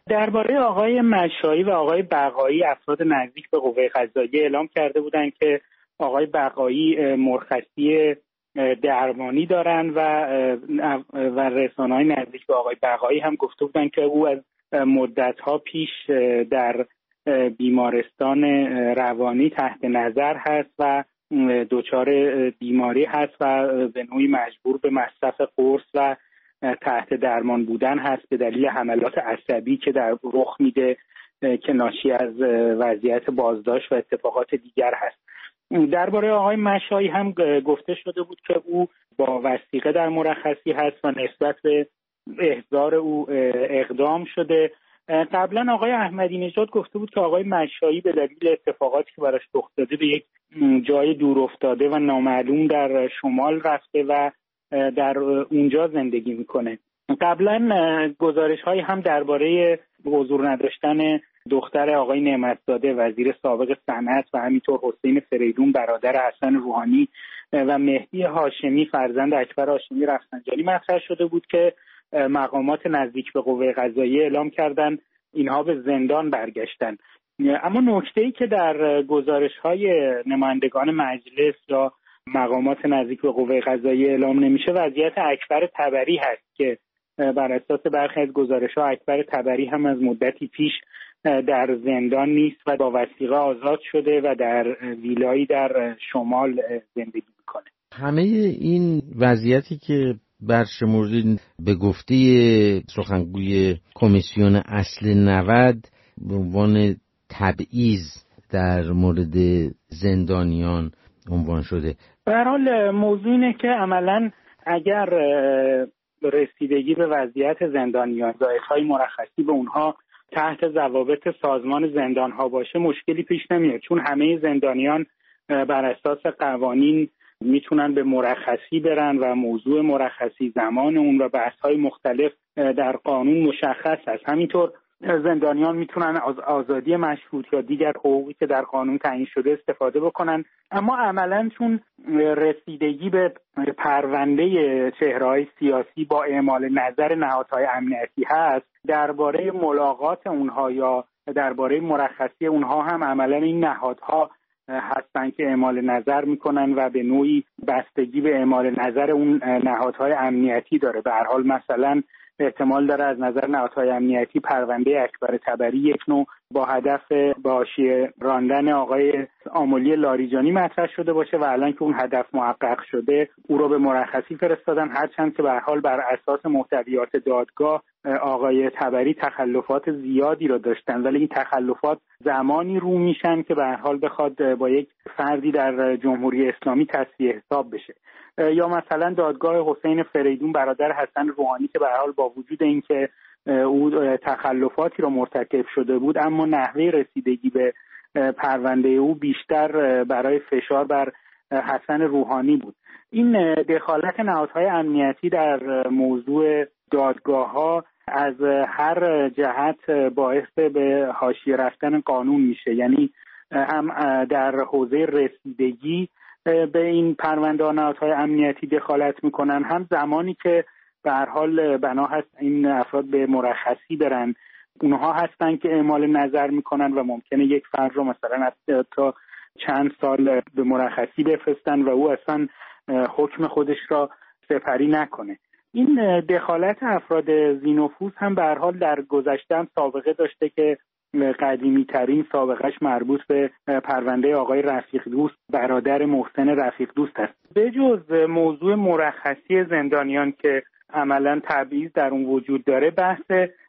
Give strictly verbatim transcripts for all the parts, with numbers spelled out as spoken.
درباره آقای مشایی و آقای بقایی افراد نزدیک به قوه قضاییه اعلام کرده بودند که آقای بقایی مرخصی درمانی دارن و و رسانه‌های نزدیک به آقای بقایی هم گفته بودند که او از مدت‌ها پیش در بیمارستان روانی تحت نظر هست و دچار بیماری هست و به نوعی مجبور به مصرف قرص و تحت درمان بودن هست به دلیل حملات عصبی که در رخ میده که ناشی از وضعیت بازداشت و اتفاقات دیگر هست. درباره آقای مشایی هم گفته شده بود که او با وثیقه در مرخصی هست و نسبت به احضار او اقدام شده. قبلا آقای احمدی نژاد گفته بود که آقای مشایی به دلیل اتفاقاتی که براش رخ داده به یک جای دور افتاده و نامعلوم در شمال رفته و در اونجا زندگی میکنه. قبلا گزارش هایی هم درباره حضور نداشتن دختر آقای نعمتزاده وزیر سابق صنعت و همینطور حسین فریدون برادر حسن روحانی و مهدی هاشمی فرزند اکبر هاشمی رفسنجانی مطرح شده بود که مقامات نزدیک به قوه قضاییه اعلام کردن اینها به زندان برگشتن. اما نکته‌ای که در گزارش‌های نمایندگان مجلس یا مقامات نزدیک به قوه قضاییه اعلام نمیشه وضعیت اکبر طبری هست که بر اساس برخی از گزارش‌ها اکبر طبری هم از مدتی پیش در زندان نیست و با وثیقه آزاد شده و در ویلایی در شمال زندگی میکنه. همه این وضعیتی که برشمردین به گفته سخنگوی کمیسیون اصل نود به عنوان تبعیض در مورد زندانیان عنوان شده. به هر حال موضوع اینه که عملاً اگر رسیدگی به وضعیت زندانیان ضایعهای مرخصی به اونها تحت ضوابط سازمان زندانها باشه مشکلی پیش نمیاد، چون همه زندانیان بر اساس قوانین میتونن به مرخصی برن و موضوع مرخصی زمان اون و بحث‌های مختلف در قانون مشخص است. همینطور زندانیان میتونن از آزادی مشروط یا دیگر حقوقی که در قانون تعیین شده استفاده بکنن، اما عملاً چون رسیدگی به پرونده چهره‌های سیاسی با اعمال نظر نهادهای امنیتی هست، درباره ملاقات اونها یا درباره مرخصی اونها هم عملاً این نهادها هستن که اعمال نظر میکنن و به نوعی بستگی به اعمال نظر اون نهادهای امنیتی داره. به هر حال مثلا احتمال داره از نظر نهادهای امنیتی پرونده اکبر طبری یک نوع با هدف به حاشیه راندن آقای آملی لاریجانی مطرح شده باشه و الان که اون هدف محقق شده او رو به مرخصی فرستادن، هرچند که به هر حال بر اساس محتویات دادگاه آقای طبری تخلفات زیادی رو داشتن، ولی این تخلفات زمانی رو میشن که به هر حال بخواد با یک فردی در جمهوری اسلامی تصفیه حساب بشه. یا مثلا دادگاه حسین فریدون برادر حسن روحانی که به هر حال با وجود اینکه او تخلفاتی رو مرتکب شده بود اما نحوه رسیدگی به پرونده او بیشتر برای فشار بر حسن روحانی بود. این دخالت نهادهای امنیتی در موضوع دادگاه‌ها از هر جهت باعث به حاشیه رفتن قانون میشه، یعنی هم در حوزه رسیدگی به این پرونده نهادهای امنیتی دخالت میکنن، هم زمانی که به هر حال بنا هست این افراد به مرخصی برن اونها هستن که اعمال نظر میکنن و ممکنه یک فرد رو مثلا تا چند سال به مرخصی بفرستن و او اصلا حکم خودش را سپری نکنه. این دخالت افراد ذی‌نفوذ هم به هر حال در گذشته هم سابقه داشته که قدیمی ترین سابقهش مربوط به پرونده آقای رفیق دوست برادر محسن رفیق دوست است. به جز موضوع مرخصی زندانیان که عملاً تبعیض در اون وجود داره، بحث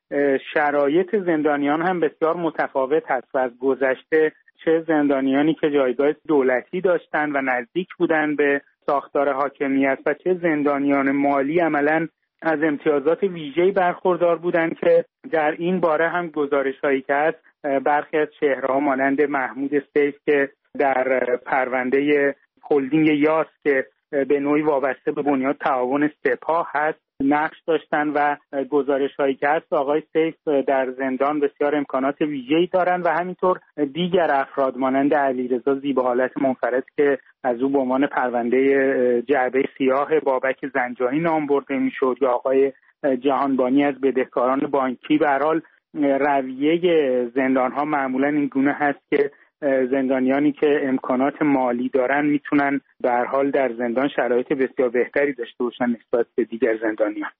شرایط زندانیان هم بسیار متفاوت هست و از گذشته چه زندانیانی که جایگاه دولتی داشتن و نزدیک بودن به ساختار حاکمیت و چه زندانیان مالی عملاً از امتیازات ویژه‌ای برخوردار بودند که در این باره هم گزارش‌هایی که هست برخی از چهره‌ها مانند محمود سیف که در پرونده هلدینگ یاس که به نوعی وابسته به بنیاد تعاون سپاه هست نقش داشتن و گزارش‌هایی که هست آقای سیف در زندان بسیار امکانات ویژه‌ای دارن و همینطور دیگر افراد مانند علیرضا زی به حالت منفرد که از او به عنوان پرونده جعبه سیاه بابک زنجانی نام برده میشد یا آقای جهانبانی از بدهکاران بانکی. به هر حال رویه زندان‌ها معمولا این گونه هست که زندانیانی که امکانات مالی دارن میتونن به هر حال در زندان شرایط بسیار بهتری داشته باشن نسبت به دیگر زندانیان.